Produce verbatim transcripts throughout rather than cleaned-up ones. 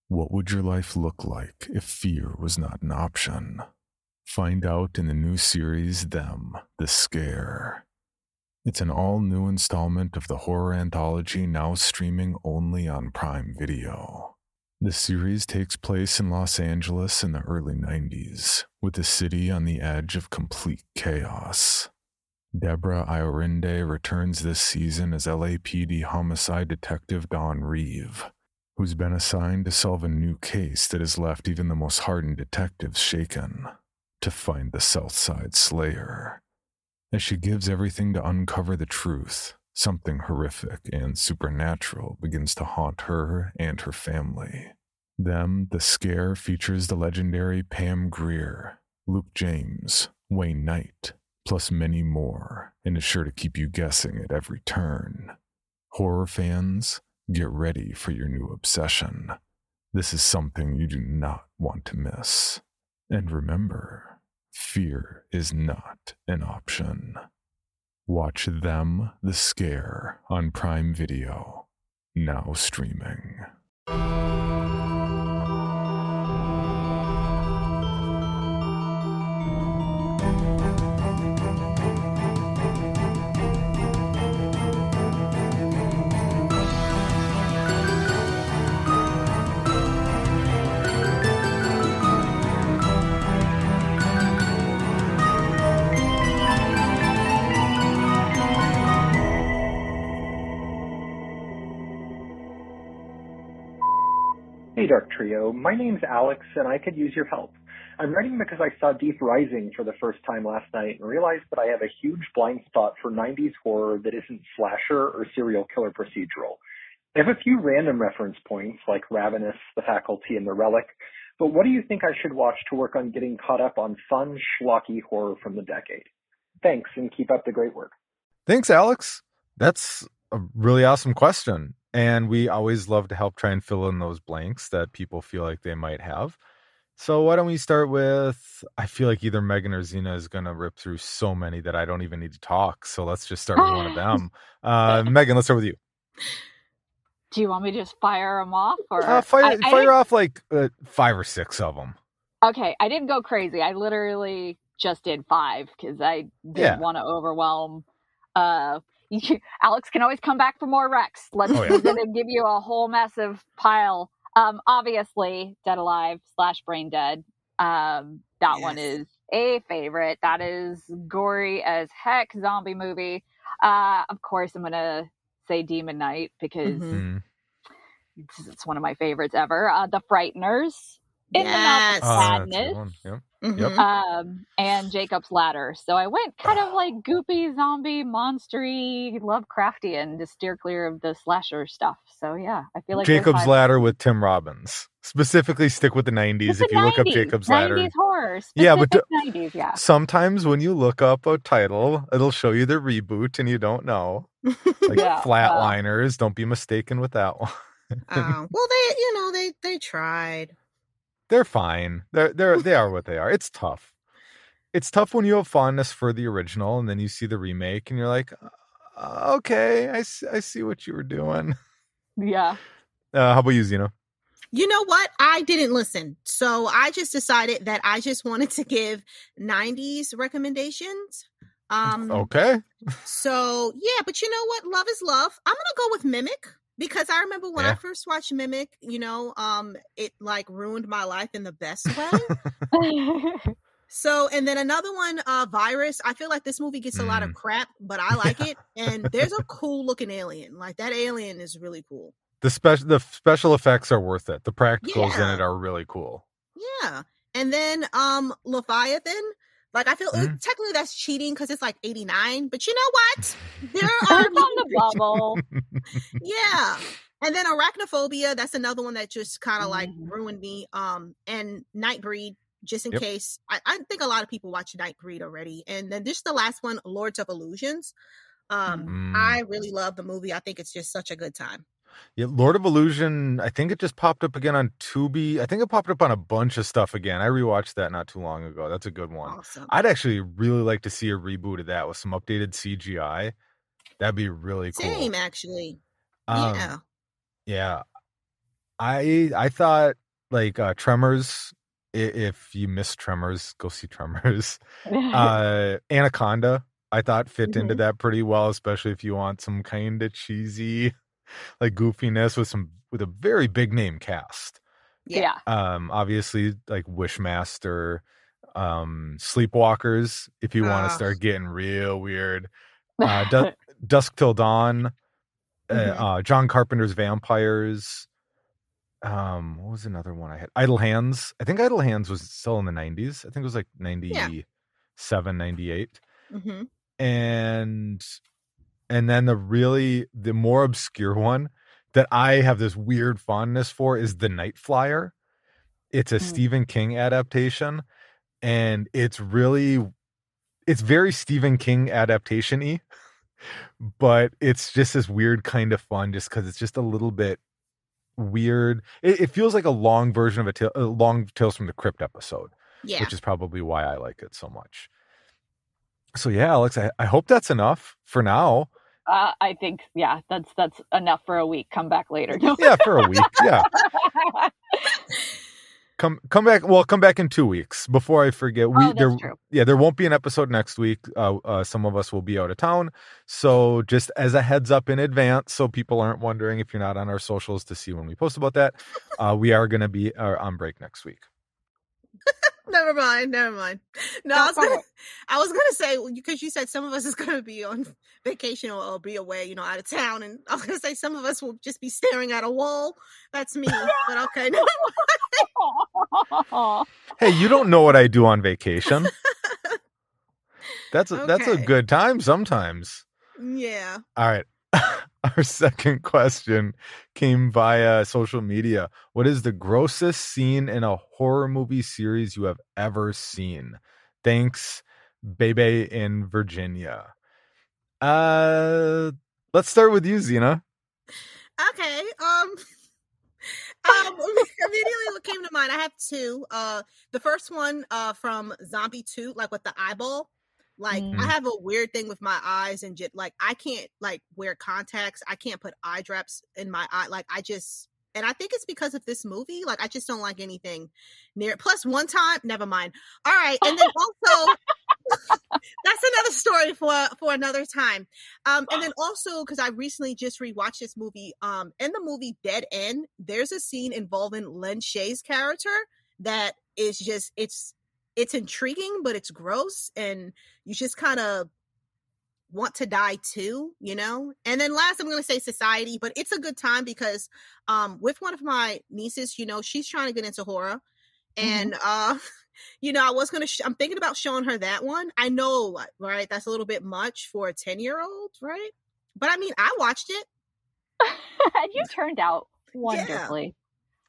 What would your life look like if fear was not an option? Find out in the new series, Them, The Scare. It's an all-new installment of the horror anthology now streaming only on Prime Video. The series takes place in Los Angeles in the early nineties, with the city on the edge of complete chaos. Deborah Iorinde returns this season as L A P D homicide detective Dawn Reeve, who's been assigned to solve a new case that has left even the most hardened detectives shaken, to find the Southside Slayer. As she gives everything to uncover the truth, something horrific and supernatural begins to haunt her and her family. Them, The Scare features the legendary Pam Grier, Luke James, Wayne Knight, plus many more, and is sure to keep you guessing at every turn. Horror fans, get ready for your new obsession. This is something you do not want to miss. And remember, fear is not an option. Watch Them, The Scare on Prime Video, now streaming. Hey, Dark Trio. My name's Alex, and I could use your help. I'm writing because I saw Deep Rising for the first time last night and realized that I have a huge blind spot for nineties horror that isn't slasher or serial killer procedural. I have a few random reference points, like Ravenous, The Faculty, and The Relic, but what do you think I should watch to work on getting caught up on fun, schlocky horror from the decade? Thanks, and keep up the great work. Thanks, Alex. That's a really awesome question. And we always love to help try and fill in those blanks that people feel like they might have. So why don't we start with, I feel like either Megan or Zena is going to rip through so many that I don't even need to talk. So let's just start with one of them. Uh, Megan, let's start with you. Do you want me to just fire them off? Or uh, fire I, I fire off like uh, five or six of them. Okay, I didn't go crazy. I literally just did five because I didn't Yeah. want to overwhelm. Uh, you, Alex can always come back for more Rex. Let's Oh, yeah. we're gonna give you a whole massive pile. Um, obviously, Dead Alive slash Brain Dead. Um, that Yes. one is a favorite. That is gory as heck zombie movie. Uh, of course, I'm gonna say Demon Knight because Mhm. Mm. it's, it's one of my favorites ever. Uh, The Frighteners. In the Mouth Yes. of Oh, that's a good Madness. one. Yep. Mhm. Um, and Jacob's Ladder. So I went kind of like goopy, zombie, monstery, Lovecraftian to steer clear of the slasher stuff. So yeah, I feel like there's Jacob's five- Ladder with Tim Robbins. Specifically stick with the nineties. It's If the you look up nineties, Jacob's Ladder. nineties horror. Yeah, but Specific nineties, yeah. Sometimes when you look up a title, it'll show you the reboot and you don't know. Like Yeah, Flatliners. Don't be mistaken with that one. Oh, well, they, you know, they they tried. They're fine. They're they're they are what they are. It's tough. It's tough when you have fondness for the original and then you see the remake and you're like, uh, okay, I, s- I see what you were doing. Yeah. Uh, how about you, Zeno? You know what? I didn't listen. So I just decided that I just wanted to give nineties recommendations. Um, Okay. So, yeah, but you know what? Love is love. I'm going to go with Mimic because I remember when Yeah. I first watched Mimic, you know, um, it like ruined my life in the best way. So, and then another one, uh, Virus. I feel like this movie gets a lot of Mm. crap, but I like it. And there's a cool looking alien. Like that alien is really cool. The special the special effects are worth it. The practicals in Yeah. it are really cool. Yeah. And then um Leviathan. Like I feel Mhm. technically that's cheating because it's like eighty-nine, but you know what? There are It's on the bubble. yeah. And then Arachnophobia, that's another one that just kind of like Mhm. ruined me. Um and Nightbreed, just in Yep. case. I, I think a lot of people watch Nightbreed already. And then this is the last one, Lords of Illusions. Um Mm. I really love the movie. I think it's just such a good time. Yeah, Lord of Illusion, I think it just popped up again on Tubi. I think it popped up on a bunch of stuff again. I rewatched that not too long ago. That's a good one. Awesome. I'd actually really like to see a reboot of that with some updated C G I. That'd be really cool. Same actually. Um, yeah. Yeah. I I thought like uh, Tremors. If you miss Tremors, go see Tremors. Uh, Anaconda, I thought fit mm-hmm. into that pretty well, especially if you want some kind of cheesy, like goofiness with some with a very big name cast. Yeah. Um, obviously, like Wishmaster, um, Sleepwalkers. If you uh. want to start getting real weird, uh, du- Dusk Till Dawn, mm-hmm. uh, uh, John Carpenter's Vampires. Um, what was another one I had? Idle Hands. I think Idle Hands was still in the nineties. I think it was like ninety-seven, yeah. ninety-eight. Mm-hmm. And and then the really the more obscure one that I have this weird fondness for is The Night Flyer. It's a mm-hmm. Stephen King adaptation, and it's really it's very Stephen King adaptation-y, but it's just this weird kind of fun just because it's just a little bit weird. It, it feels like a long version of a, ta- a long Tales from the Crypt episode, yeah. which is probably why I like it so much. So yeah, Alex, I, I hope that's enough for now. Uh, I think yeah, that's that's enough for a week. Come back later. No. Yeah, for a week. Yeah. Come come back. Well, come back in two weeks. Before I forget, we oh, that's there. True. Yeah, there won't be an episode next week. Uh, uh, some of us will be out of town, so just as a heads up in advance, so people aren't wondering if you're not on our socials to see when we post about that. Uh, we are going to be uh, on break next week. Never mind. Never mind. No, I was gonna. I was gonna say because you said some of us is gonna be on vacation or, or be away, you know, out of town, and I was gonna say some of us will just be staring at a wall. That's me. But okay, never mind. Hey, you don't know what I do on vacation. That's a, okay. That's a good time sometimes. Yeah. All right. Our second question came via social media. What is the grossest scene in a horror movie series you have ever seen? Thanks, Bebe in Virginia. Uh, let's start with you, Zena. Okay. Um, um, immediately what came to mind, I have two. Uh, the first one, uh, from Zombie two, like with the eyeball. Like, mm. I have a weird thing with my eyes and just, like, I can't, like, wear contacts. I can't put eye drops in my eye. Like, I just, and I think it's because of this movie. Like, I just don't like anything near it. Plus, one time, never mind. All right. And then also, that's another story for, for another time. Um, and then also, because I recently just rewatched this movie, um, in the movie Dead End, there's a scene involving Len Shay's character that is just, it's, it's intriguing, but it's gross, and you just kind of want to die too, you know? And then last, I'm going to say Society, but it's a good time because um, with one of my nieces, you know, she's trying to get into horror. And, mm-hmm. uh, you know, I was going to, sh- I'm thinking about showing her that one. I know, right? That's a little bit much for a ten-year-old, right? But I mean, I watched it. You turned out wonderfully. Yeah.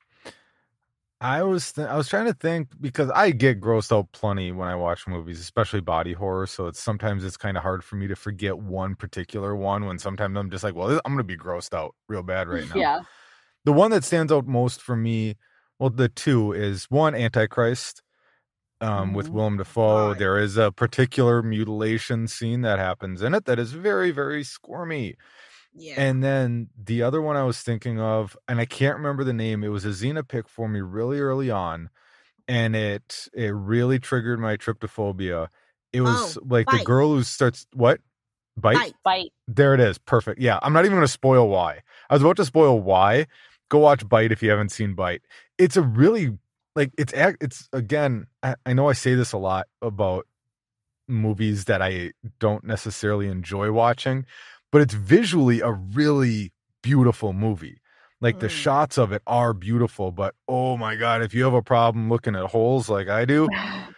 I was th- I was trying to think because I get grossed out plenty when I watch movies, especially body horror. So it's sometimes it's kind of hard for me to forget one particular one when sometimes I'm just like, well, I'm going to be grossed out real bad right now. Yeah. The one that stands out most for me, well, the two is one, Antichrist um, mm-hmm. with Willem Dafoe. Right. There is a particular mutilation scene that happens in it that is very, very squirmy. Yeah. And then the other one I was thinking of, and I can't remember the name, it was a Xena pick for me really early on, and it it really triggered my tryptophobia. It was oh, like Bite. The girl who starts, what? Bite? Bite. Bite. There it is. Perfect. Yeah, I'm not even going to spoil why. I was about to spoil why. Go watch Bite if you haven't seen Bite. It's a really, like, it's, it's again, I, I know I say this a lot about movies that I don't necessarily enjoy watching, but it's visually a really beautiful movie. Like mm. the shots of it are beautiful, but oh my God, if you have a problem looking at holes like I do,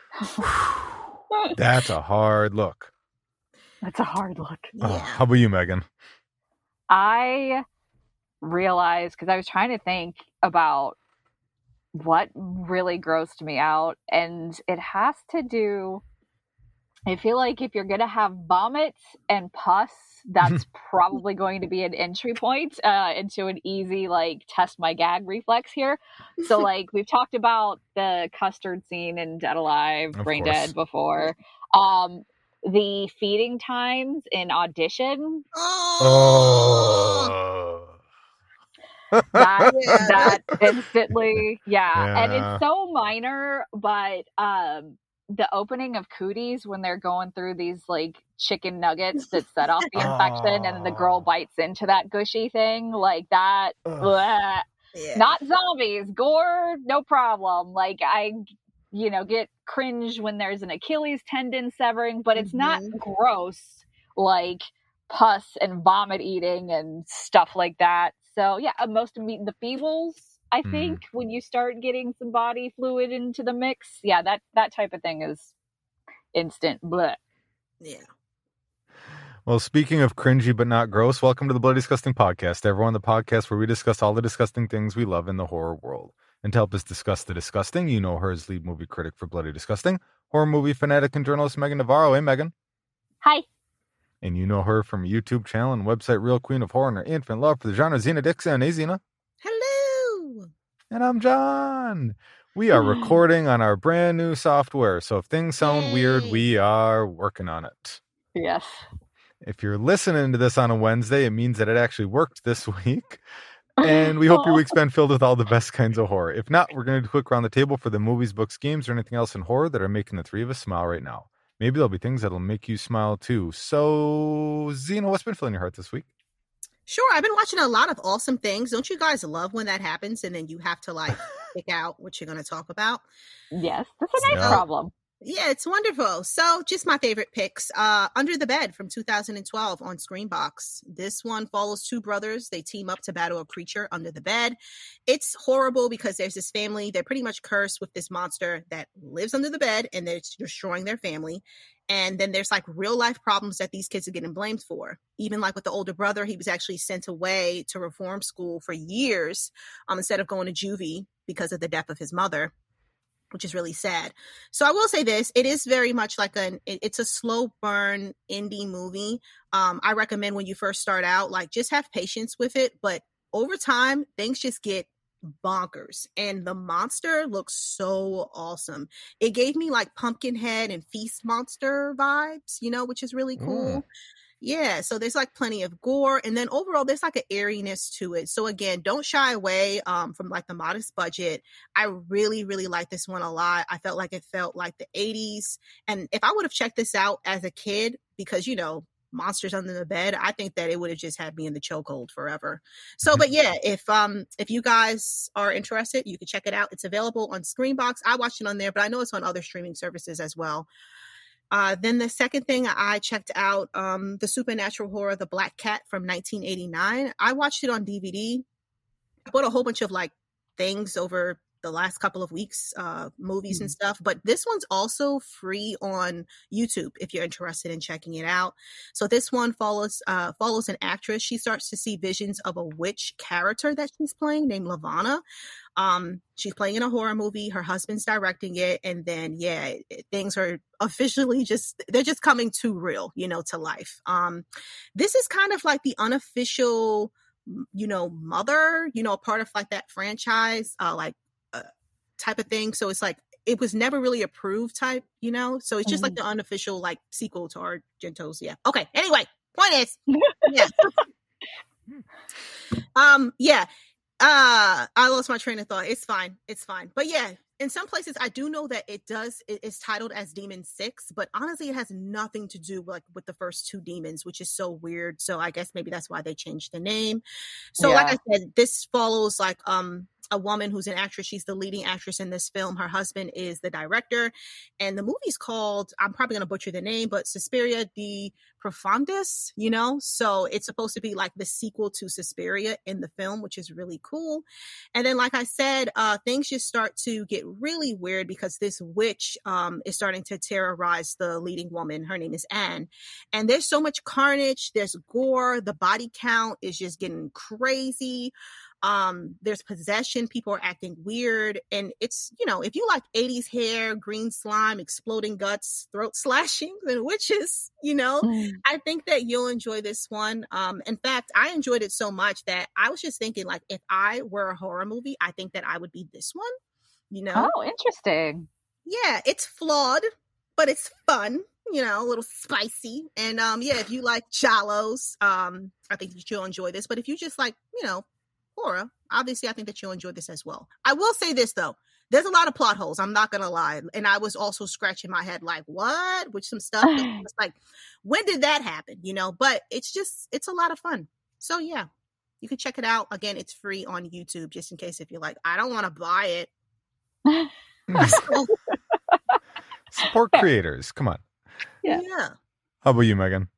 that's a hard look. That's a hard look. Yeah. Oh, how about you, Megan? I realized, because I was trying to think about what really grossed me out, and it has to do, I feel like if you're going to have vomit and pus, that's probably going to be an entry point uh, into an easy, like, test my gag reflex here. So, like, we've talked about the custard scene in Dead Alive, of Brain course. Dead before. Um, the feeding times in Audition. Oh. that Yeah. that instantly, yeah. Yeah. And it's so minor, but um, the opening of Cooties when they're going through these like chicken nuggets that set off the infection, and then the girl Oh. bites into that gushy thing, like that. Ugh. bleh. Yeah. Not zombies, gore, no problem. Like I, you know, get cringe when there's an Achilles tendon severing, but it's not Mhm. gross like pus and vomit eating and stuff like that. So yeah, uh, most of me, the Feebles, I Mm. think when you start getting some body fluid into the mix, yeah, that that type of thing is instant bleh. Yeah. Well, speaking of cringy but not gross, welcome to the Bloody Disgusting Podcast, everyone. The podcast where we discuss all the disgusting things we love in the horror world. And to help us discuss the disgusting, you know her as lead movie critic for Bloody Disgusting, horror movie fanatic and journalist Megan Navarro. Hey, Megan. Hi. And you know her from YouTube channel and website Real Queen of Horror and her infinite love for the genre, Zena Dixon. Hey, Zena. Hello. And I'm John. We are recording on our brand new software, so if things sound Yay. weird, we are working on it. Yes. If you're listening to this on a Wednesday, it means that it actually worked this week. And we hope your week's been filled with all the best kinds of horror. If not, we're going to do a quick round the table for the movies, books, games, or anything else in horror that are making the three of us smile right now. Maybe there'll be things that'll make you smile too. So, Zena, what's been filling your heart this week? Sure, I've been watching a lot of awesome things. Don't you guys love when that happens and then you have to like pick out what you're going to talk about? Yes, that's a nice Yeah. problem. Yeah, it's wonderful. So just my favorite picks. Uh, Under the Bed from two thousand twelve on Screenbox. This one follows two brothers. They team up to battle a creature under the bed. It's horrible because there's this family. They're pretty much cursed with this monster that lives under the bed and they're destroying their family. And then there's like real life problems that these kids are getting blamed for. Even like with the older brother, he was actually sent away to reform school for years um, instead of going to juvie because of the death of his mother, which is really sad. So I will say this, it is very much like an, it, it's a slow burn indie movie. Um, I recommend when you first start out, like just have patience with it. But over time, things just get bonkers. And the monster looks so awesome. It gave me like Pumpkinhead and Feast Monster vibes, you know, which is really cool. Mm. Yeah, so there's like plenty of gore, and then overall there's like an airiness to it. So again, don't shy away um, from like the modest budget. I really, really like this one a lot. I felt like it felt like the eighties, and if I would have checked this out as a kid, because you know, monsters under the bed, I think that it would have just had me in the chokehold forever. So, but yeah, if um if you guys are interested, you can check it out. It's available on Screenbox. I watched it on there, but I know it's on other streaming services as well. Uh, then the second thing I checked out, um, the supernatural horror, The Black Cat from nineteen eighty-nine. I watched it on D V D. I bought a whole bunch of like things over the last couple of weeks, uh, movies mm-hmm. and stuff, but this one's also free on YouTube if you're interested in checking it out. So this one follows, uh, follows an actress. She starts to see visions of a witch character that she's playing named Lavana. Um, she's playing in a horror movie. Her husband's directing it. And then, yeah, it, things are officially just, they're just coming too real, you know, to life. Um, this is kind of like the unofficial, you know, mother, you know, part of like that franchise, uh, like, uh, type of thing. So it's like, it was never really approved type, you know? So it's just mm-hmm. like the unofficial, like sequel to Argento's. Yeah. Okay. Anyway, point is, yeah. um, yeah. Uh, I lost my train of thought. It's fine. It's fine. But yeah, in some places, I do know that it does, it is titled as Demon Six, but honestly, it has nothing to do like with the first two demons, which is so weird. So I guess maybe that's why they changed the name. So yeah. Like I said, this follows like, um, a woman who's an actress. She's the leading actress in this film. Her husband is the director. And the movie's called, I'm probably going to butcher the name, but Suspiria de Profundis, you know? So it's supposed to be like the sequel to Suspiria in the film, which is really cool. And then, like I said, uh, things just start to get really weird because this witch um, is starting to terrorize the leading woman. Her name is Anne. And there's so much carnage. There's gore. The body count is just getting crazy. Um, there's possession, people are acting weird, and it's, you know, if you like eighties hair, green slime, exploding guts, throat slashing, and witches, you know, mm. I think that you'll enjoy this one. Um, in fact, I enjoyed it so much that I was just thinking, like, if I were a horror movie, I think that I would be this one, you know? Oh, interesting. Yeah, it's flawed, but it's fun. You know, a little spicy. And um, yeah, if you like giallos, um, I think you'll enjoy this. But if you just like, you know, horror, obviously I think that you'll enjoy this as well. I will say this though. There's a lot of plot holes. I'm not going to lie. And I was also scratching my head like, what? With some stuff. It's like, when did that happen? You know, but it's just, it's a lot of fun. So yeah, you can check it out. Again, it's free on YouTube, just in case if you're like, I don't want to buy it. Support creators. Come on. Yeah. yeah. How about you, Megan?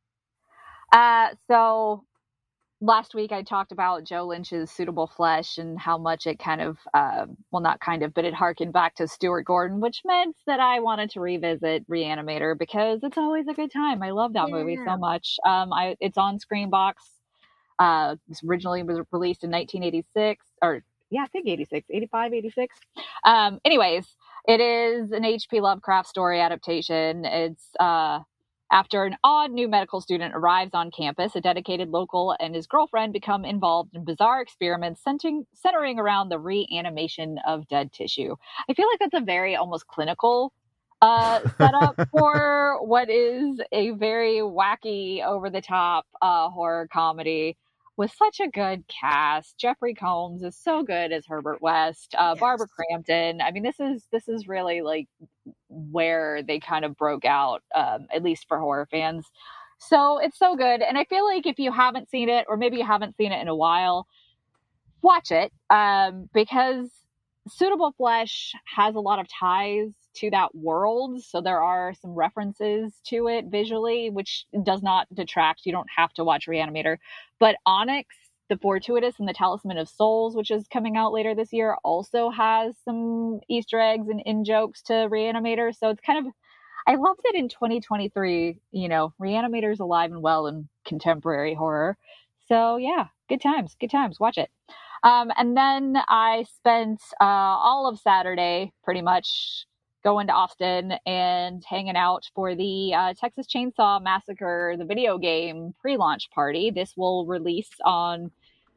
Uh, so last week I talked about Joe Lynch's Suitable Flesh and how much it kind of, uh, well, not kind of, but it harkened back to Stuart Gordon, which meant that I wanted to revisit Reanimator because it's always a good time. I love that yeah. movie so much. Um, I it's on Screenbox. Uh, this originally was released in nineteen eighty-six, or yeah, I think eighty-six, eighty-five, eighty-six. Um, anyways, it is an H P Lovecraft story adaptation. It's uh. After an odd new medical student arrives on campus, a dedicated local and his girlfriend become involved in bizarre experiments centering, centering around the reanimation of dead tissue. I feel like that's a very almost clinical uh, setup for what is a very wacky, over-the-top uh, horror comedy with such a good cast. Jeffrey Combs is so good as Herbert West. Uh, yes. Barbara Crampton. I mean, this is this is really like where they kind of broke out, um, at least for horror fans. So it's so good. And I feel like if you haven't seen it, or maybe you haven't seen it in a while, watch it, um, because Suitable Flesh has a lot of ties to that world. So there are some references to it visually, which does not detract. You don't have to watch Reanimator. But Onyx, The Fortuitous and the Talisman of Souls, which is coming out later this year, also has some Easter eggs and in-jokes to Reanimator. So it's kind of, I love that in twenty twenty-three, you know, Reanimator's alive and well in contemporary horror. So yeah, good times, good times. Watch it. Um, and then I spent uh, all of Saturday pretty much going to Austin and hanging out for the uh, Texas Chainsaw Massacre, the video game pre-launch party. This will release on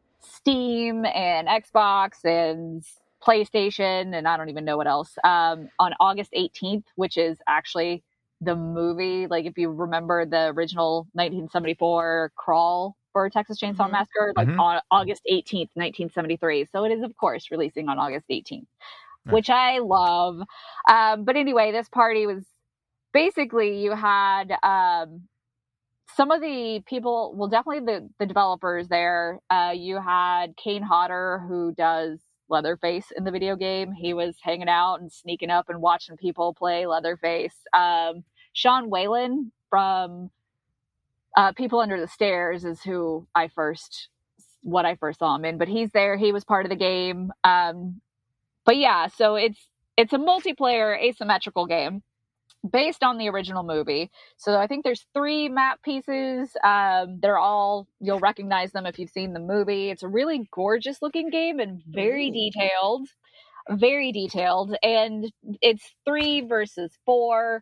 Steam and Xbox and PlayStation, and I don't even know what else, um, on August eighteenth, which is actually the movie. Like, if you remember the original nineteen seventy-four Crawl for Texas Chainsaw mm-hmm. Massacre, like mm-hmm. on August eighteenth, nineteen seventy-three. So it is, of course, releasing on August eighteenth. Which I love. Um, but anyway, this party was basically, you had um, some of the people, well, definitely the, the developers there. Uh, you had Kane Hodder, who does Leatherface in the video game. He was hanging out and sneaking up and watching people play Leatherface. Um, Sean Whalen from uh, People Under the Stairs is who I first, what I first saw him in. But he's there. He was part of the game. Um, But yeah, so it's it's a multiplayer asymmetrical game based on the original movie. So I think there's three map pieces. Um, they're all, you'll recognize them if you've seen the movie. It's a really gorgeous looking game and very detailed, very detailed. And it's three versus four.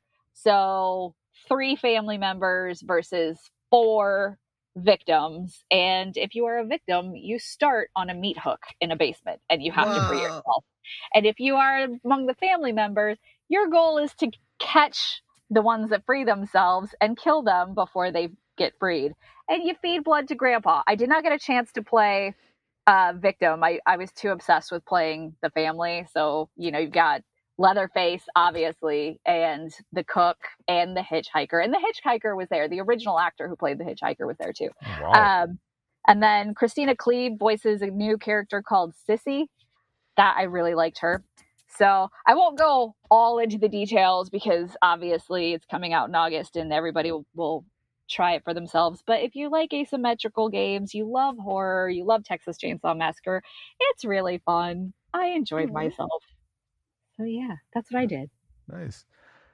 So three family members versus four victims. And if you are a victim, you start on a meat hook in a basement and you have Whoa. to free yourself. And if you are among the family members, your goal is to catch the ones that free themselves and kill them before they get freed. And you feed blood to Grandpa. I did not get a chance to play uh, victim. I, I was too obsessed with playing the family. So, you know, you've got Leatherface, obviously, and the cook and the hitchhiker. And the hitchhiker was there. The original actor who played the hitchhiker was there too. Wow. Um, and then Christina Cleave voices a new character called Sissy. That I really liked her. So I won't go all into the details because obviously it's coming out in August and everybody will, will try it for themselves. But if you like asymmetrical games, you love horror, you love Texas Chainsaw Massacre, it's really fun. I enjoyed mm-hmm. myself. So yeah, that's what I did. Nice.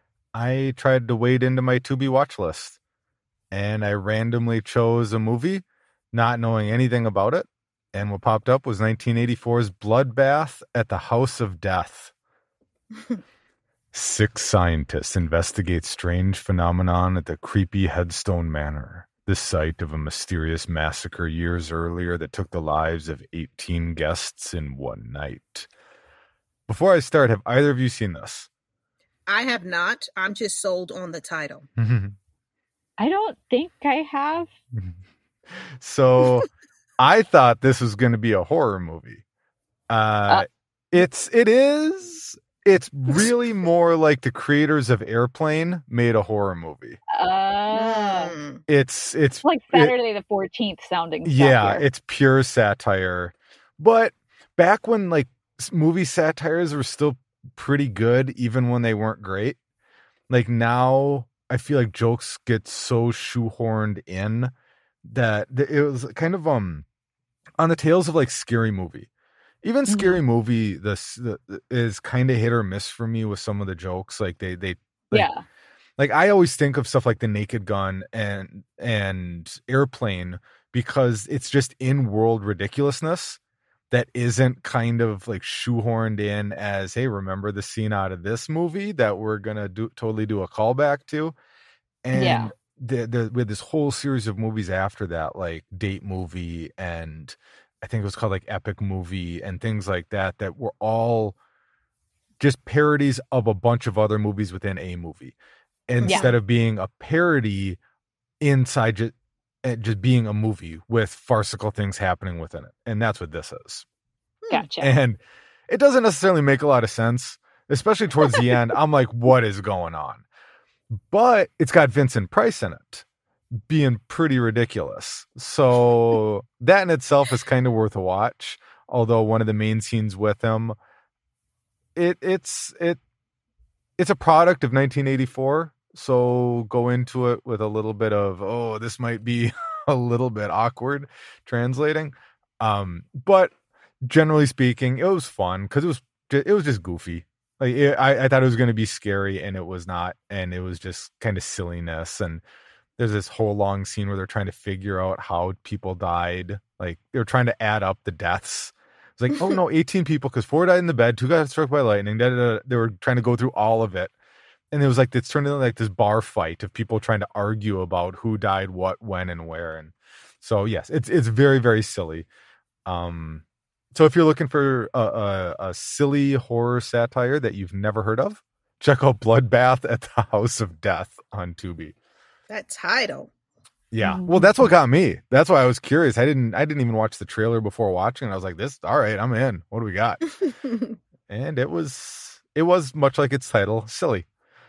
I tried to wade into my Tubi watch list and I randomly chose a movie, not knowing anything about it. And what popped up was nineteen eighty-four's Bloodbath at the House of Death. Six scientists investigate strange phenomenon at the creepy Headstone Manor, the site of a mysterious massacre years earlier that took the lives of eighteen guests in one night. Before I start, have either of you seen this? I have not. I'm just sold on the title. I don't think I have. So... I thought this was going to be a horror movie, Uh, uh it's it is it's really more like the creators of Airplane made a horror movie. Uh, it's it's like Saturday it, the fourteenth sounding stuff yeah here. It's pure satire. But back when like movie satires were still pretty good, even when they weren't great, like now I feel like jokes get so shoehorned in that it was kind of um on the tails of like Scary Movie. Even mm-hmm. Scary Movie this the, is kind of hit or miss for me with some of the jokes. Like they they like, yeah like I always think of stuff like The Naked Gun and and Airplane because it's just in-world ridiculousness that isn't kind of like shoehorned in as, hey, remember the scene out of this movie that we're gonna do totally do a callback to. And yeah. the, the, with this whole series of movies after that, like Date Movie, and I think it was called like Epic Movie and things like that, that were all just parodies of a bunch of other movies within a movie, instead yeah. of being a parody inside just, just being a movie with farcical things happening within it. And that's what this is. Gotcha. And it doesn't necessarily make a lot of sense, especially towards the end. I'm like, what is going on? But it's got Vincent Price in it, being pretty ridiculous. So that in itself is kind of worth a watch. Although one of the main scenes with him, it it's it it's a product of nineteen eighty-four. So go into it with a little bit of, oh, this might be a little bit awkward translating. Um, but generally speaking, it was fun because it was it was just goofy. Like it, I, I thought it was going to be scary, and it was not, and it was just kind of silliness. And there's this whole long scene where they're trying to figure out how people died. Like they're trying to add up the deaths. It's like, oh no, eighteen people because four died in the bed, two got struck by lightning. Da, da, da. They were trying to go through all of it, and it was like it's turned into like this bar fight of people trying to argue about who died, what, when, and where. And so yes, it's it's very very silly. Um. So if you're looking for a, a, a silly horror satire that you've never heard of, check out Bloodbath at the House of Death on Tubi. That title. Yeah. Well, that's what got me. That's why I was curious. I didn't I didn't even watch the trailer before watching. I was like, this, all right, I'm in. What do we got? And it was it was much like its title, silly.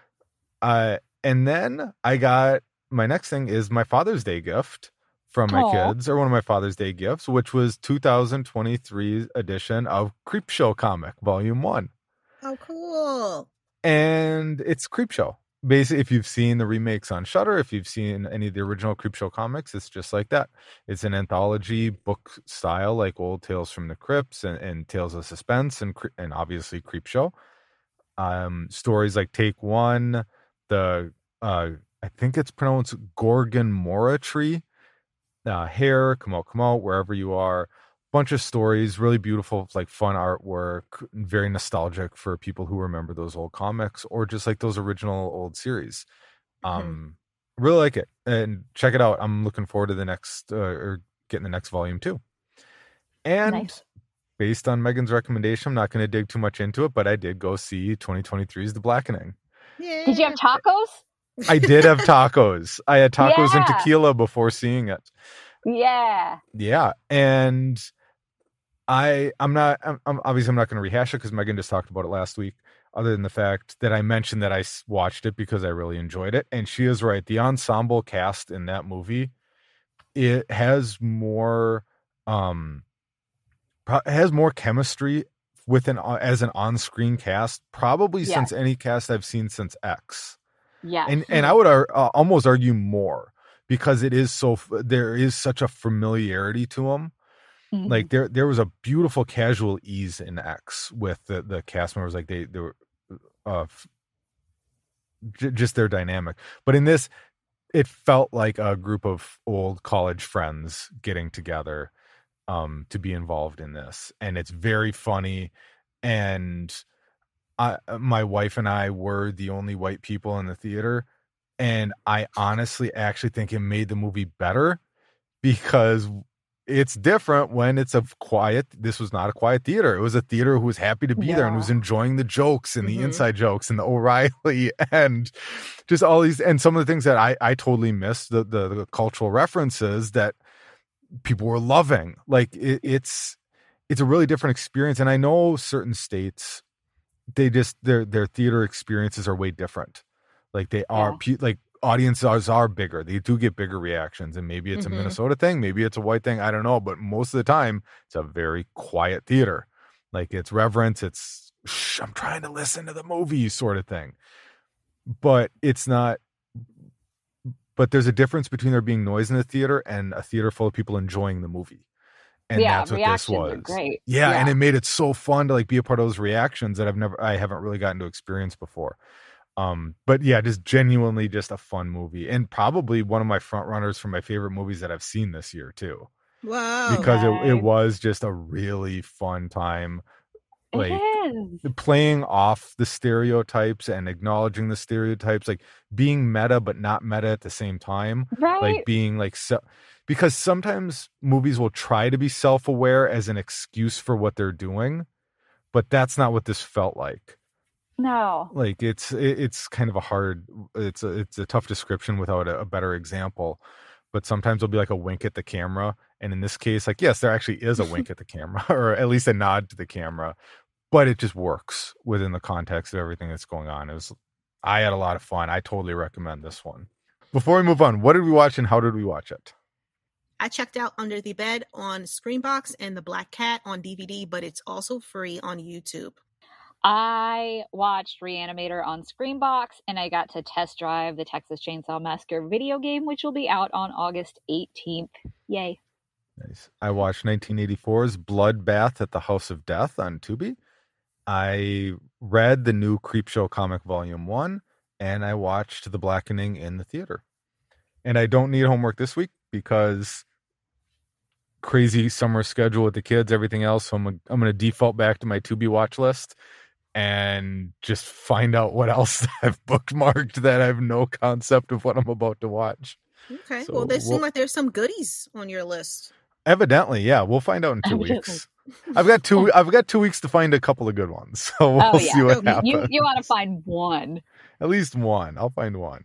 Uh, and then I got my next thing is my Father's Day gift from my Aww. kids, or one of my Father's Day gifts, which was two thousand twenty-three edition of Creepshow comic volume one. Oh, cool. And it's Creepshow. Basically, if you've seen the remakes on Shudder, if you've seen any of the original Creepshow comics, it's just like that. It's an anthology book style, like old Tales from the Crypts and, and Tales of Suspense, and and obviously Creepshow. Um, stories like Take One, the uh, I think it's pronounced Gorgon Mora Tree. Uh, Hair, Come Out, Come Out, Wherever You Are. Bunch of stories, really beautiful, like fun artwork, very nostalgic for people who remember those old comics or just like those original old series. Um, mm-hmm. Really like it, and check it out. I'm looking forward to the next uh, or getting the next volume too. And nice. Based on Megan's recommendation, I'm not going to dig too much into it, but I did go see twenty twenty-three's The Blackening. Yeah. Did you have tacos? I did have tacos. I had tacos yeah. and tequila before seeing it. Yeah. Yeah. And I, I'm not, I'm, I'm obviously I'm not going to rehash it because Megan just talked about it last week, other than the fact that I mentioned that I watched it because I really enjoyed it. And she is right. The ensemble cast in that movie, it has more, um, it has more chemistry with an, as an on-screen cast, probably yeah. since any cast I've seen since X. Yeah. And and I would uh, almost argue more because it is so there is such a familiarity to them. Mm-hmm. Like there there was a beautiful casual ease in X with the, the cast members, like they they were uh j- just their dynamic. But in this, it felt like a group of old college friends getting together um to be involved in this, and it's very funny. And I, my wife and I were the only white people in the theater, and I honestly actually think it made the movie better because it's different when it's a quiet. This was not a quiet theater. It was a theater who was happy to be yeah. there and was enjoying the jokes and the mm-hmm. inside jokes and the O'Reilly and just all these, and some of the things that I, I totally missed, the, the, the cultural references that people were loving. Like it, it's, it's a really different experience. And I know certain states, they just their their theater experiences are way different. Like they are Yeah. like audiences are bigger. They do get bigger reactions, and maybe it's Mhm. a Minnesota thing, maybe it's a white thing. I don't know, but most of the time, it's a very quiet theater. Like it's reverence. It's shh, I'm trying to listen to the movie sort of thing. But it's not. But there's a difference between there being noise in the theater and a theater full of people enjoying the movie. And Yeah, that's what this reactions are was. great. Yeah, and Yeah. it made it so fun to like be a part of those reactions that I've never I haven't really gotten to experience before. Um, but yeah, just genuinely just a fun movie, and probably one of my front runners for my favorite movies that I've seen this year too. Whoa. Because it, it Nice. was just a really fun time, like It is. playing off the stereotypes and acknowledging the stereotypes, like being meta but not meta at the same time. Right? Like being like so, because sometimes movies will try to be self-aware as an excuse for what they're doing, but that's not what this felt like. No. Like it's it, it's kind of a hard it's a, it's a tough description without a, a better example. But sometimes there'll be like a wink at the camera, and in this case, like yes, there actually is a wink at the camera, or at least a nod to the camera, but it just works within the context of everything that's going on. It was I had a lot of fun. I totally recommend this one. Before we move on, what did we watch and how did we watch it? I checked out Under the Bed on Screenbox and The Black Cat on D V D, but it's also free on YouTube. I watched Reanimator on Screenbox, and I got to test drive the Texas Chainsaw Massacre video game, which will be out on August eighteenth. Yay. Nice. I watched nineteen eighty-four's Bloodbath at the House of Death on Tubi. I read the new Creepshow comic volume one, and I watched The Blackening in the theater. And I don't need homework this week because crazy summer schedule with the kids, everything else. So I'm, I'm going to default back to my Tubi watch list and just find out what else I've bookmarked that I have no concept of what I'm about to watch. Okay. So well, there seem we'll- like there's some goodies on your list. Evidently, yeah. We'll find out in two Evidently. weeks. I've got two. I've got two weeks to find a couple of good ones. So we'll Oh, yeah. see what Okay. happens. You you want to find one. At least one. I'll find one.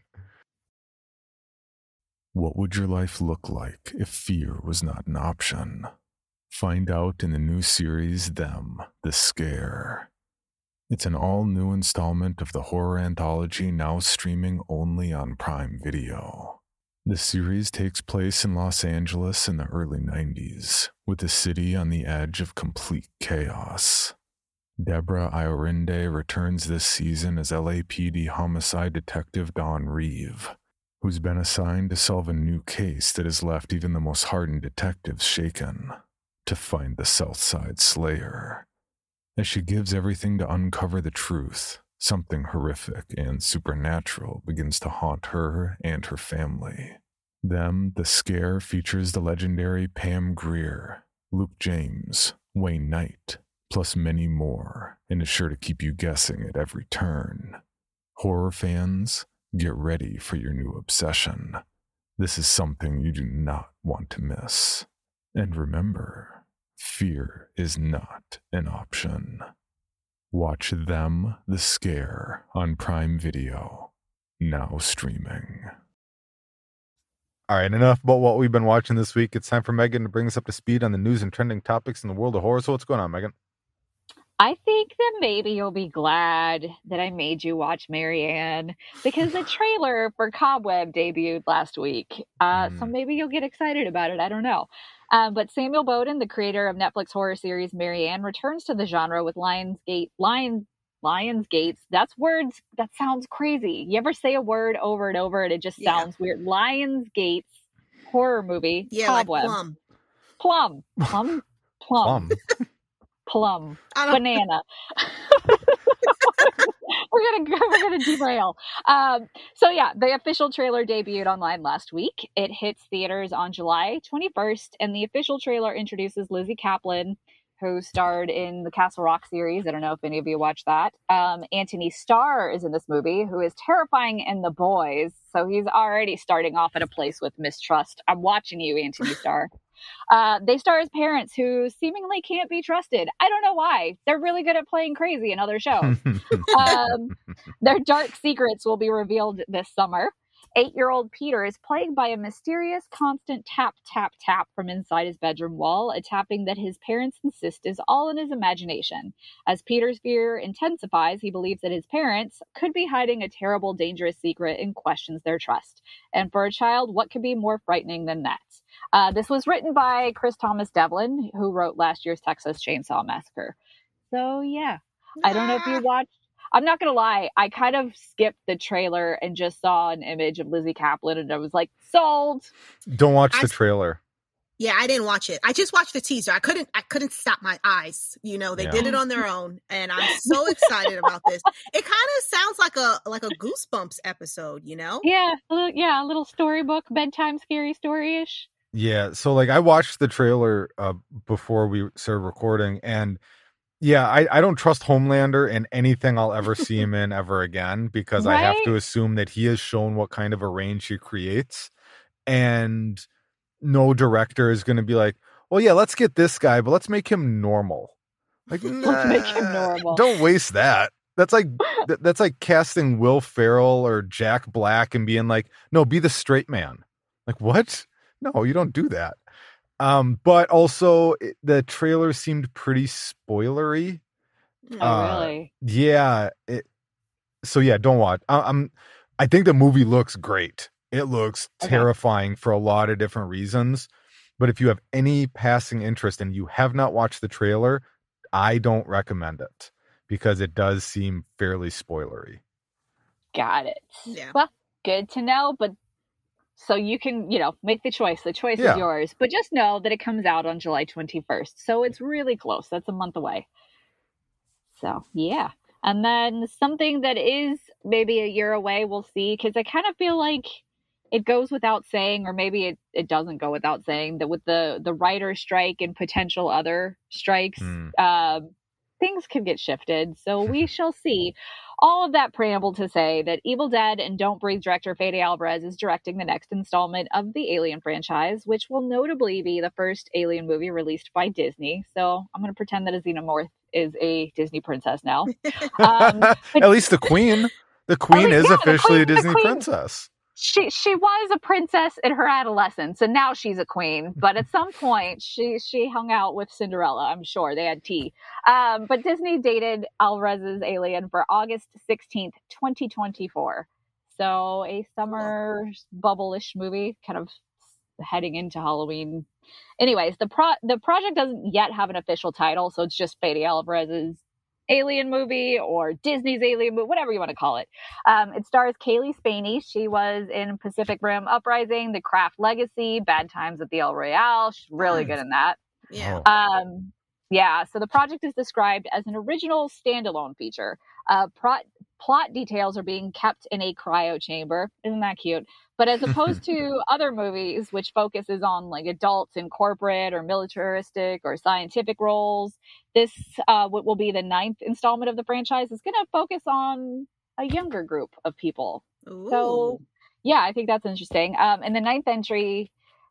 What would your life look like if fear was not an option? Find out in the new series, Them, The Scare. It's an all-new installment of the horror anthology now streaming only on Prime Video. The series takes place in Los Angeles in the early nineties, with the city on the edge of complete chaos. Deborah Iorinde returns this season as L A P D homicide detective Dawn Reeve, who's been assigned to solve a new case that has left even the most hardened detectives shaken, to find the Southside Slayer. As she gives everything to uncover the truth, something horrific and supernatural begins to haunt her and her family. Them, The Scare features the legendary Pam Grier, Luke James, Wayne Knight, plus many more, and is sure to keep you guessing at every turn. Horror fans, get ready for your new obsession. This is something you do not want to miss. And remember, fear is not an option. Watch Them, The Scare on Prime Video, now streaming. All right, enough about what we've been watching this week. It's time for Megan to bring us up to speed on the news and trending topics in the world of horror. So what's going on, Megan? I think that maybe you'll be glad that I made you watch Marianne, because the trailer for Cobweb debuted last week. Uh, Mm. So maybe you'll get excited about it. I don't know. Um, but Samuel Bowden, the creator of Netflix horror series Marianne, returns to the genre with Lionsgate. Lion, Lionsgate's. That's words. That sounds crazy. You ever say a word over and over and it just Yeah. sounds weird? Lionsgate's horror movie, Yeah, Cobweb. like plum. Plum. Plum. Plum. Plum. Plum. I don't Banana. we're gonna we're gonna derail. Um, so yeah, the official trailer debuted online last week. It hits theaters on July twenty-first, and the official trailer introduces Lizzie Kaplan, who starred in the Castle Rock series. I don't know if any of you watched that. Um, Anthony Starr is in this movie, who is terrifying in The Boys. So he's already starting off at a place with mistrust. I'm watching you, Anthony Starr. Uh, they star as parents who seemingly can't be trusted. I don't know why. They're really good at playing crazy in other shows. um, their dark secrets will be revealed this summer. Eight-year-old Peter is plagued by a mysterious constant tap, tap, tap from inside his bedroom wall, a tapping that his parents insist is all in his imagination. As Peter's fear intensifies, he believes that his parents could be hiding a terrible, dangerous secret and questions their trust. And for a child, what could be more frightening than that? Uh, this was written by Chris Thomas Devlin, who wrote last year's Texas Chainsaw Massacre. So, yeah. I don't know if you watched. I'm not going to lie. I kind of skipped the trailer and just saw an image of Lizzie Kaplan and I was like, sold. Don't watch I, the trailer. Yeah, I didn't watch it. I just watched the teaser. I couldn't I couldn't stop my eyes. You know, they Yeah. did it on their own and I'm so excited about this. It kind of sounds like a like a Goosebumps episode, you know? Yeah, uh, yeah, a little storybook, bedtime scary story-ish. Yeah, so like I watched the trailer uh, before we started recording, and yeah, I, I don't trust Homelander in anything I'll ever see him in ever again, because I have Right? to assume that he has shown what kind of a range he creates, and no director is going to be like, well, yeah, let's get this guy, but let's make him normal. Like, Let's make him nah, normal. Don't waste that. That's like that- that's like casting Will Ferrell or Jack Black and being like, no, be the straight man. Like, what? No, you don't do that. Um, but also it, the trailer seemed pretty spoilery. Oh, Uh, really? Yeah. It, so yeah, don't watch. I, I'm. I think the movie looks great. It looks Okay. terrifying for a lot of different reasons. But if you have any passing interest and you have not watched the trailer, I don't recommend it because it does seem fairly spoilery. Got it. Yeah. Well, good to know, but so you can, you know, make the choice. The choice Yeah. is yours. But just know that it comes out on July twenty-first. So it's really close. That's a month away. So, yeah. And then something that is maybe a year away, we'll see. Because I kind of feel like it goes without saying, or maybe it, it doesn't go without saying, that with the, the writer strike and potential other strikes, Hmm. um, things could get shifted. So we shall see. All of that preamble to say that Evil Dead and Don't Breathe director Fede Alvarez is directing the next installment of the Alien franchise, which will notably be the first Alien movie released by Disney. So I'm going to pretend that a Xenomorph is a Disney princess now. Um, but- At least the queen. The queen least- is yeah, the officially a queen- the Disney queen. princess. She she was a princess in her adolescence, and now she's a queen. But at some point, she she hung out with Cinderella. I'm sure they had tea. Um, but Disney dated Alvarez's Alien for August sixteenth, twenty twenty-four. So a summer bubble-ish movie, kind of heading into Halloween. Anyways, the pro the project doesn't yet have an official title, so it's just Fede Alvarez's Alien movie or Disney's Alien movie, whatever you want to call it. Um, it stars Kaylee Spaney. She was in Pacific Rim Uprising, The Craft Legacy, Bad Times at the El Royale. She's really good in that. Yeah. Oh. Um, yeah, so the project is described as an original standalone feature. Uh, pro- plot details are being kept in a cryo chamber. Isn't that cute? But as opposed to other movies, which focuses on like adults in corporate or militaristic or scientific roles, this uh, what will be the ninth installment of the franchise is going to focus on a younger group of people. Ooh. So, yeah, I think that's interesting. Um, in the ninth entry,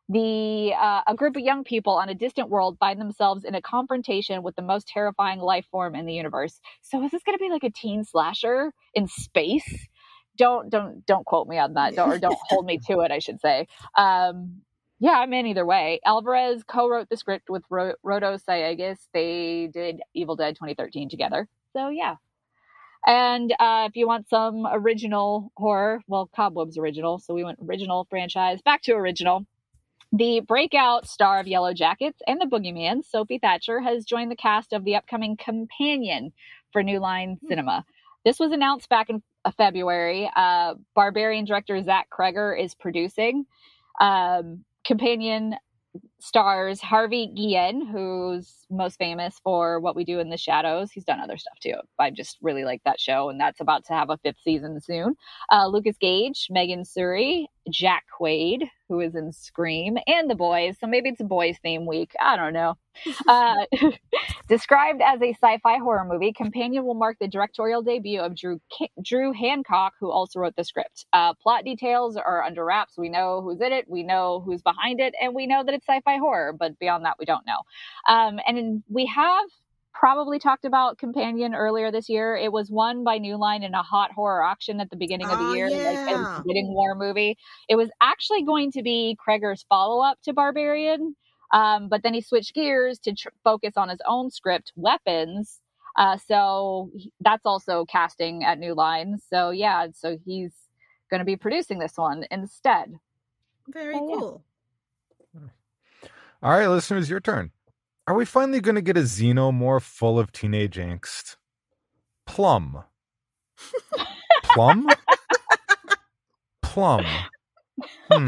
the uh, a group of young people on a distant world find themselves in a confrontation with the most terrifying life form in the universe. So, is this going to be like a teen slasher in space? Don't don't don't quote me on that, don't, or don't hold me to it, I should say. Um, yeah, I'm in either way. Alvarez co-wrote the script with Ro- Rodo Sayegas. They did Evil Dead twenty thirteen together. So yeah. And uh, if you want some original horror, well, Cobweb's original, so we went original franchise. Back to original. The breakout star of Yellow Jackets and the Boogeyman, Sophie Thatcher, has joined the cast of the upcoming Companion for New Line Cinema. This was announced back in uh, February. Uh, Barbarian director Zach Kreger is producing. Um, Companion stars Harvey Guillen, who's most famous for What We Do in the Shadows. He's done other stuff too. I just really like that show, and that's about to have a fifth season soon. Uh, Lucas Gage, Megan Suri, Jack Quaid, who is in Scream, and The Boys. So maybe it's a boys theme week. I don't know. Uh, described as a sci-fi horror movie, Companion will mark the directorial debut of Drew Ki- Drew Hancock, who also wrote the script. Uh, plot details are under wraps. We know who's in it, we know who's behind it, and we know that it's sci-fi horror, but beyond that, we don't know. Um, and we have probably talked about Companion earlier this year. It was won by New Line in a hot horror auction at the beginning of the Oh, year, like a yeah. bidding war movie. It was actually going to be Kreger's follow-up to Barbarian, um, but then he switched gears to tr- focus on his own script, Weapons. Uh, so he- that's also casting at New Line. So yeah, so he's going to be producing this one instead. Very Oh, yeah. cool. All right, listeners, your turn. Are we finally going to get a Xenomorph full of teenage angst? Plum. Plum? Plum. Hmm.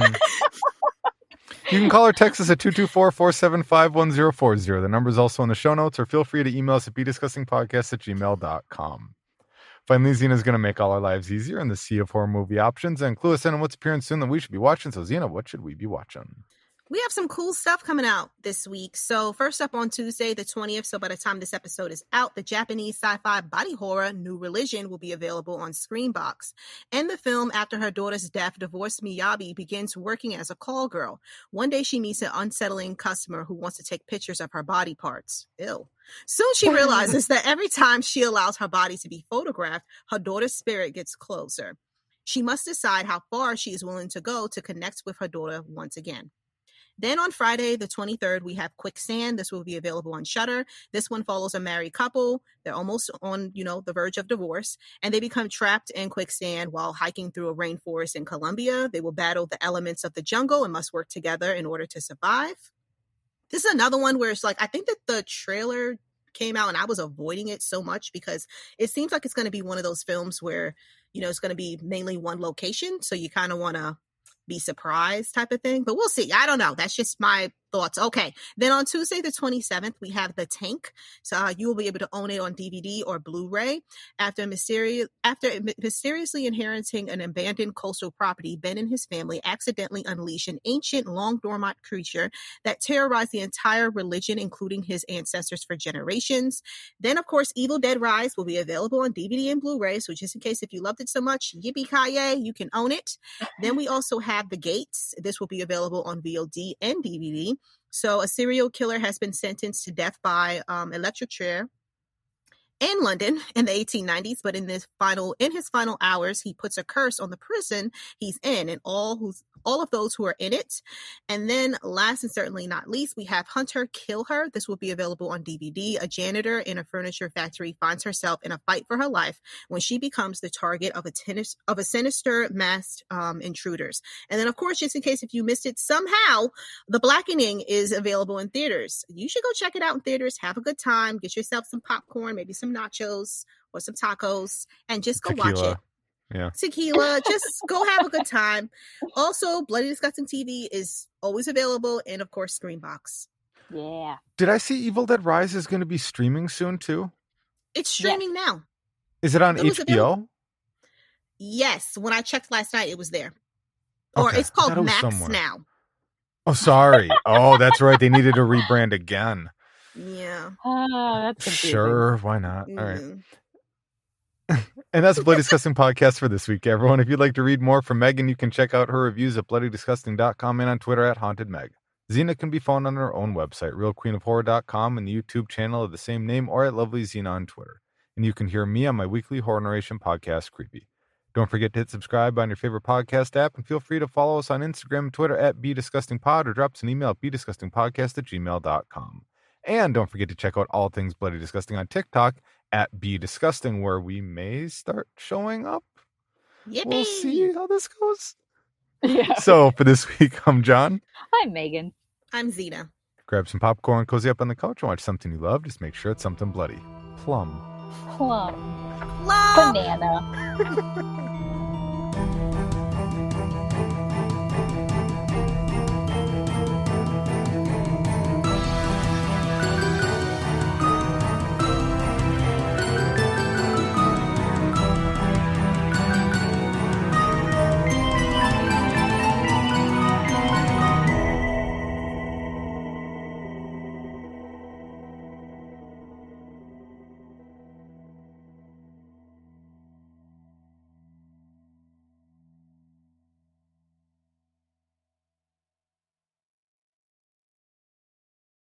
You can call or text us at two two four, four seven five, one zero four zero. The number is also in the show notes, or feel free to email us at bediscussingpodcast at gmail dot com. Finally, Xena is going to make all our lives easier in the sea of horror movie options and clue us in on what's appearing soon that we should be watching. So, Xena, what should we be watching? We have some cool stuff coming out this week. So first up on Tuesday, the twentieth, so by the time this episode is out, the Japanese sci-fi body horror New Religion will be available on Screenbox. In the film, after her daughter's death, divorced Miyabi begins working as a call girl. One day she meets an unsettling customer who wants to take pictures of her body parts. Ew. Soon she realizes that every time she allows her body to be photographed, her daughter's spirit gets closer. She must decide how far she is willing to go to connect with her daughter once again. Then on Friday, the twenty-third, we have Quicksand. This will be available on Shudder. This one follows a married couple. They're almost on, you know, the verge of divorce, and they become trapped in quicksand while hiking through a rainforest in Colombia. They will battle the elements of the jungle and must work together in order to survive. This is another one where it's like, I think that the trailer came out and I was avoiding it so much because it seems like it's going to be one of those films where, you know, it's going to be mainly one location. So you kind of want to be surprised type of thing, but we'll see. I don't know. That's just my thoughts. Okay. Then on Tuesday, the twenty-seventh, we have The Tank. So uh, you will be able to own it on D V D or Blu-ray. After mysterious, after mysteriously inheriting an abandoned coastal property, Ben and his family accidentally unleash an ancient, long dormant creature that terrorized the entire religion, including his ancestors for generations. Then, of course, Evil Dead Rise will be available on D V D and Blu-ray. So just in case if you loved it so much, yippee-ki-yay, you can own it. Then we also have The Gates. This will be available on V O D and D V D. So a serial killer has been sentenced to death by um, electric chair in London in the eighteen nineties, but in this final, in his final hours, he puts a curse on the prison he's in and all who's all of those who are in it. And then last and certainly not least, we have Hunter Kill Her. This will be available on D V D. A janitor in a furniture factory finds herself in a fight for her life when she becomes the target of a tennis, of a sinister masked um, intruders. And then, of course, just in case if you missed it somehow, The Blackening is available in theaters. You should go check it out in theaters. Have a good time. Get yourself some popcorn, maybe some nachos or some tacos, and just go Tequila. watch it. Yeah. Tequila, just go have a good time. Also, Bloody Disgusting T V is always available, and of course, Screenbox. Yeah. Did I see Evil Dead Rise is going to be streaming soon too? It's streaming yes. now. Is it on it H B O? Yes. When I checked last night, it was there. Or Okay. it's called it Max somewhere. now. Oh, sorry. Oh, that's right. They needed to rebrand again. Yeah. Oh, that's confusing. Sure. Why not? Mm. All right. And that's a Bloody Disgusting podcast for this week, everyone. If you'd like to read more from Megan, you can check out her reviews at bloody disgusting dot com and on Twitter at Haunted Meg. Xena can be found on her own website, real queen of horror dot com, and the YouTube channel of the same name, or at Lovely Xena on Twitter. And you can hear me on my weekly horror narration podcast, Creepy. Don't forget to hit subscribe on your favorite podcast app, and feel free to follow us on Instagram and Twitter at bedisgustingpod, or drop us an email at bedisgustingpodcast at gmail dot com. And don't forget to check out all things Bloody Disgusting on TikTok at Be Disgusting, where we may start showing up. Yippee. We'll see how this goes. Yeah. So for this week, I'm John. I'm Megan. I'm Xena. Grab some popcorn, cozy up on the couch, and watch something you love. Just make sure it's something bloody. Plum. Plum. Love. Banana.